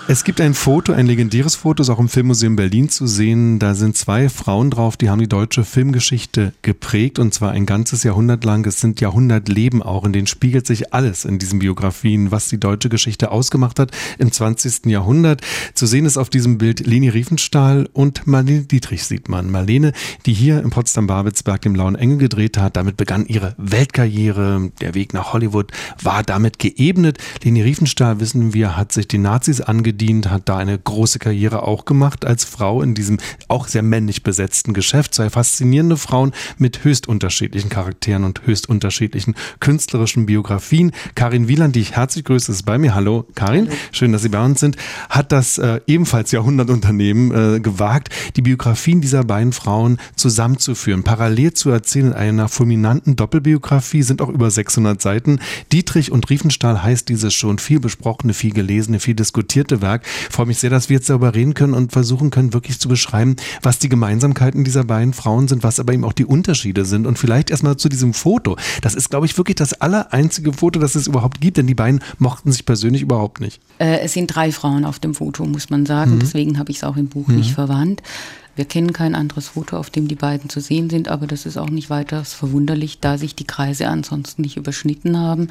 Es gibt ein Foto, ein legendäres Foto, ist auch im Filmmuseum Berlin zu sehen. Da sind 2 Frauen drauf, die haben die deutsche Filmgeschichte geprägt und zwar ein ganzes Jahrhundert lang. Es sind Jahrhundertleben auch, in denen spiegelt sich alles in diesen Biografien, was die deutsche Geschichte ausgemacht hat im 20. Jahrhundert. Zu sehen ist auf diesem Bild Leni Riefenstahl und Marlene Dietrich sieht man. Marlene, die hier in Potsdam-Babelsberg den Blauen Engel gedreht hat, damit begann ihre Weltkarriere. Der Weg nach Hollywood war damit geebnet. Leni Riefenstahl, wissen wir, hat sich den Nazis angedient, hat da eine große Karriere auch gemacht als Frau in diesem auch sehr männlich besetzten Geschäft. 2 faszinierende Frauen mit höchst unterschiedlichen Charakteren und höchst unterschiedlichen künstlerischen Biografien. Karin Wieland, die ich herzlich grüße, ist bei mir. Hallo Karin, hallo. Schön, dass Sie bei uns sind. Hat das ebenfalls Jahrhundertunternehmen gewagt, die Biografien dieser beiden Frauen zusammenzuführen, parallel zu erzählen in einer fulminanten Doppelbiografie, sind auch über 600 Seiten. Dietrich und Riefenstahl heißt dieses schon viel besprochene, viel gelesene, viel diskutierte Werk. Ich freue mich sehr, dass wir jetzt darüber reden können und versuchen können, wirklich zu beschreiben, was die Gemeinsamkeiten dieser beiden Frauen sind, was aber eben auch die Unterschiede sind. Und vielleicht erstmal zu diesem Foto. Das ist, glaube ich, wirklich das allereinzige Foto, das es überhaupt gibt, denn die beiden mochten sich persönlich überhaupt nicht. Es sind 3 Frauen auf dem Foto, muss man sagen. Deswegen habe ich es auch im Buch nicht verwandt. Wir kennen kein anderes Foto, auf dem die beiden zu sehen sind, aber das ist auch nicht weiter verwunderlich, da sich die Kreise ansonsten nicht überschnitten haben.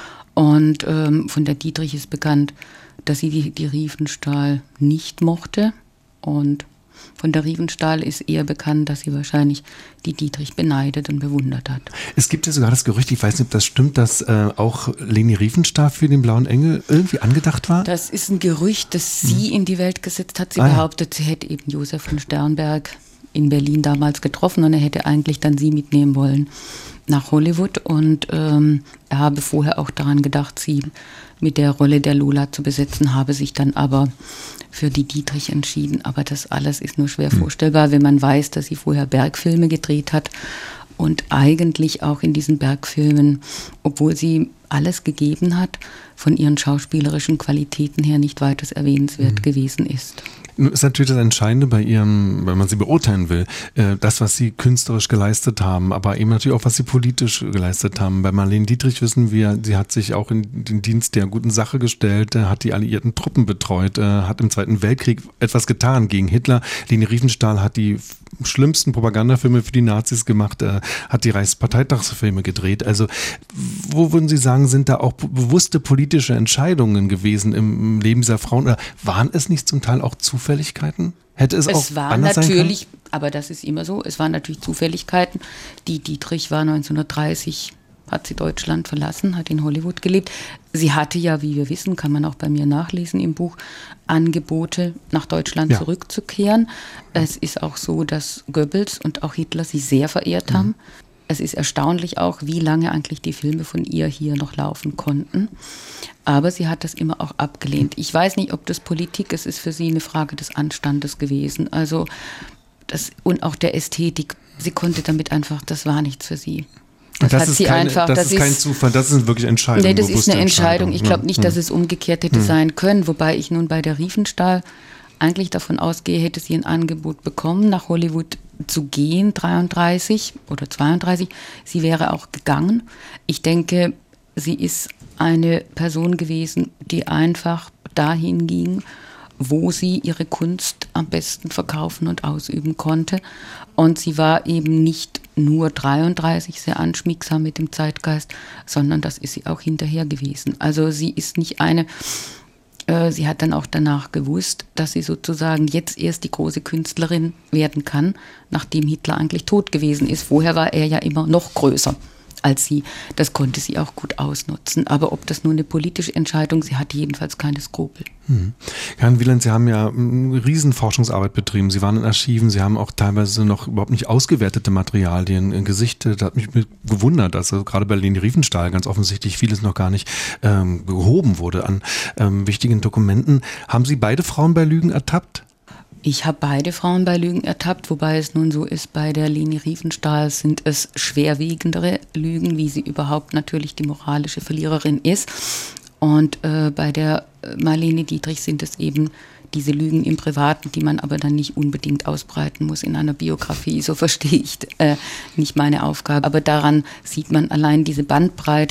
Und von der Dietrich ist bekannt, dass sie die Riefenstahl nicht mochte. Und von der Riefenstahl ist eher bekannt, dass sie wahrscheinlich die Dietrich beneidet und bewundert hat. Es gibt ja sogar das Gerücht, ich weiß nicht, ob das stimmt, dass auch Leni Riefenstahl für den Blauen Engel irgendwie angedacht war? Das ist ein Gerücht, das sie in die Welt gesetzt hat. Sie behauptet, sie hätte eben Josef von Sternberg in Berlin damals getroffen und er hätte eigentlich dann sie mitnehmen wollen nach Hollywood. Und er habe vorher auch daran gedacht, sie mit der Rolle der Lola zu besetzen, habe sich dann aber für die Dietrich entschieden. Aber das alles ist nur schwer vorstellbar, wenn man weiß, dass sie vorher Bergfilme gedreht hat und eigentlich auch in diesen Bergfilmen, obwohl sie alles gegeben hat, von ihren schauspielerischen Qualitäten her nicht weiters erwähnenswert gewesen ist. Ist natürlich das Entscheidende bei ihrem, wenn man sie beurteilen will, das, was sie künstlerisch geleistet haben, aber eben natürlich auch, was sie politisch geleistet haben. Bei Marlene Dietrich wissen wir, sie hat sich auch in den Dienst der guten Sache gestellt, hat die alliierten Truppen betreut, hat im Zweiten Weltkrieg etwas getan gegen Hitler. Leni Riefenstahl hat die schlimmsten Propagandafilme für die Nazis gemacht, hat die Reichsparteitagsfilme gedreht. Also wo würden Sie sagen, sind da auch bewusste politische Entscheidungen gewesen im Leben dieser Frauen? Oder waren es nicht zum Teil auch Zufälligkeiten? Hätte es auch anders sein können? Aber das ist immer so, es waren natürlich Zufälligkeiten. Die Dietrich war 1930, hat sie Deutschland verlassen, hat in Hollywood gelebt. Sie hatte ja, wie wir wissen, kann man auch bei mir nachlesen im Buch, Angebote, nach Deutschland zurückzukehren. Es ist auch so, dass Goebbels und auch Hitler sie sehr verehrt haben. Es ist erstaunlich auch, wie lange eigentlich die Filme von ihr hier noch laufen konnten. Aber sie hat das immer auch abgelehnt. Ich weiß nicht, ob das Politik ist, es ist für sie eine Frage des Anstandes gewesen. Also und auch der Ästhetik. Sie konnte damit einfach, das war nichts für sie. Das ist kein Zufall, das ist wirklich Entscheidung. Nee, das ist eine Entscheidung. Ich glaube nicht, dass es umgekehrt hätte sein können. Wobei ich nun bei der Riefenstahl eigentlich davon ausgehe, hätte sie ein Angebot bekommen, nach Hollywood zu gehen, 33 oder 32. Sie wäre auch gegangen. Ich denke, sie ist eine Person gewesen, die einfach dahin ging, wo sie ihre Kunst am besten verkaufen und ausüben konnte. Und sie war eben nicht nur 33 sehr anschmiegsam mit dem Zeitgeist, sondern das ist sie auch hinterher gewesen. Also sie ist nicht sie hat dann auch danach gewusst, dass sie sozusagen jetzt erst die große Künstlerin werden kann, nachdem Hitler eigentlich tot gewesen ist. Vorher war er ja immer noch größer als sie. Das konnte sie auch gut ausnutzen. Aber ob das nur eine politische Entscheidung, sie hatte jedenfalls keine Skrupel. Herrn Wieland, Sie haben ja riesen Forschungsarbeit betrieben. Sie waren in Archiven, Sie haben auch teilweise noch überhaupt nicht ausgewertete Materialien gesichtet. Das hat mich gewundert, dass gerade bei Leni Riefenstahl ganz offensichtlich vieles noch gar nicht gehoben wurde an wichtigen Dokumenten. Haben Sie beide Frauen bei Lügen ertappt? Ich habe beide Frauen bei Lügen ertappt, wobei es nun so ist, bei der Leni Riefenstahl sind es schwerwiegendere Lügen, wie sie überhaupt natürlich die moralische Verliererin ist. Und bei der Marlene Dietrich sind es eben diese Lügen im Privaten, die man aber dann nicht unbedingt ausbreiten muss in einer Biografie. So verstehe ich nicht meine Aufgabe. Aber daran sieht man allein diese Bandbreite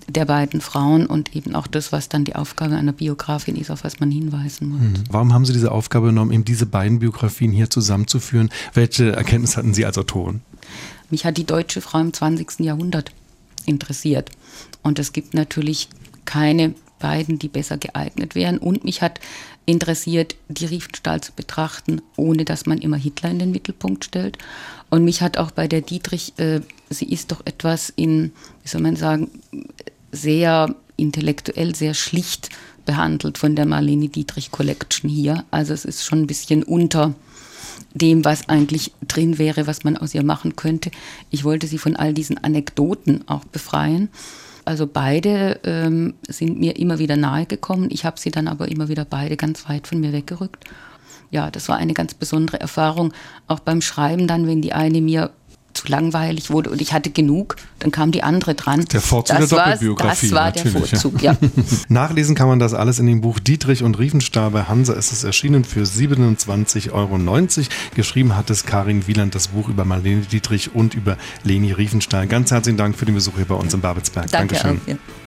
der beiden Frauen und eben auch das, was dann die Aufgabe einer Biografin ist, auf was man hinweisen muss. Warum haben Sie diese Aufgabe genommen, eben diese beiden Biografien hier zusammenzuführen? Welche Erkenntnis hatten Sie als Autorin? Mich hat die deutsche Frau im 20. Jahrhundert interessiert. Und es gibt natürlich keine beiden, die besser geeignet wären. Und mich hat interessiert, die Riefenstahl zu betrachten, ohne dass man immer Hitler in den Mittelpunkt stellt. Und mich hat auch bei der Dietrich, sie ist doch etwas wie soll man sagen, sehr intellektuell, sehr schlicht behandelt von der Marlene Dietrich Collection hier. Also es ist schon ein bisschen unter dem, was eigentlich drin wäre, was man aus ihr machen könnte. Ich wollte sie von all diesen Anekdoten auch befreien. Also beide sind mir immer wieder nahe gekommen. Ich habe sie dann aber immer wieder beide ganz weit von mir weggerückt. Ja, das war eine ganz besondere Erfahrung. Auch beim Schreiben dann, wenn die eine mir zu langweilig wurde und ich hatte genug, dann kam die andere dran. Der Vorzug der Doppelbiografie. Das war der Vorzug, ja. Nachlesen kann man das alles in dem Buch Dietrich und Riefenstahl. Bei Hansa ist es erschienen für 27,90 €. Geschrieben hat es Karin Wieland, das Buch über Marlene Dietrich und über Leni Riefenstahl. Ganz herzlichen Dank für den Besuch hier bei uns in Babelsberg. Dankeschön. Auch, ja.